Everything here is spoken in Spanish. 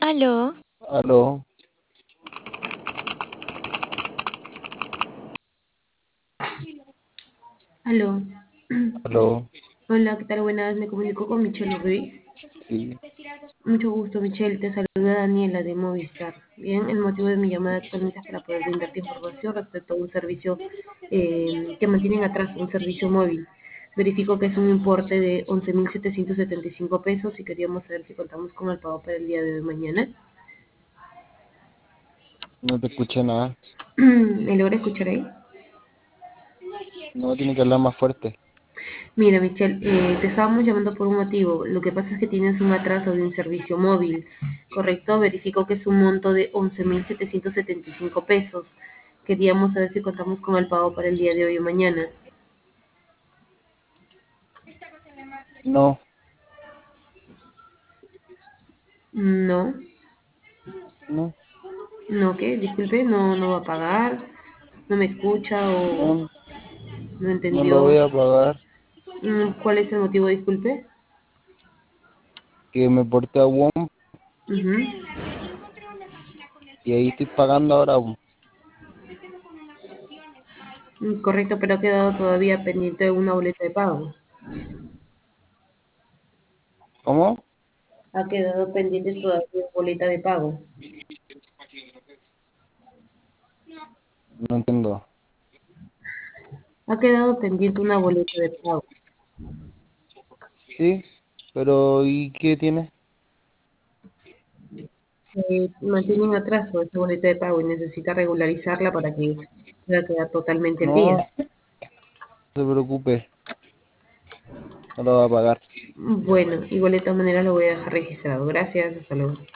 Aló, Aló, Aló. aló, Hola, ¿qué tal? Buenas, me comunico con Michelle Ruiz. sí, Mucho gusto, Michelle. Te saluda Daniela de Movistar. Bien, el motivo de mi llamada actualmente es para poder brindarte información respecto a un servicio que mantienen atrás, un servicio móvil. Verifico que es un importe de 11.775 pesos y queríamos saber si contamos con el pago para el día de hoy mañana. no te escuché nada. ¿Me logra escuchar ahí? No, tiene que hablar más fuerte. Mira, Michelle, te estábamos llamando por un motivo. Lo que pasa es que tienes un atraso de un servicio móvil, ¿correcto? Verifico que es un monto de 11.775 pesos. Queríamos saber si contamos con el pago para el día de hoy o mañana. No, No, no, no, ¿qué? Disculpe, no va a pagar, no me escucha o no, no no lo voy entendió. a pagar. ¿Cuál es el motivo? Disculpe. Que me porté a WOM Ujú. y ahí estoy pagando ahora. Correcto, pero ha quedado todavía pendiente de una boleta de pago. ¿Cómo? Ha quedado pendiente todavía de boleta de pago. No entiendo. Ha quedado pendiente una boleta de pago. Sí, pero ¿y qué tiene? Mantiene un atraso esa boleta de pago y necesita regularizarla para que pueda quedar totalmente al No, día. no se preocupe, no lo va a pagar. Bueno, igual de todas maneras lo voy a dejar registrado. Gracias, hasta luego.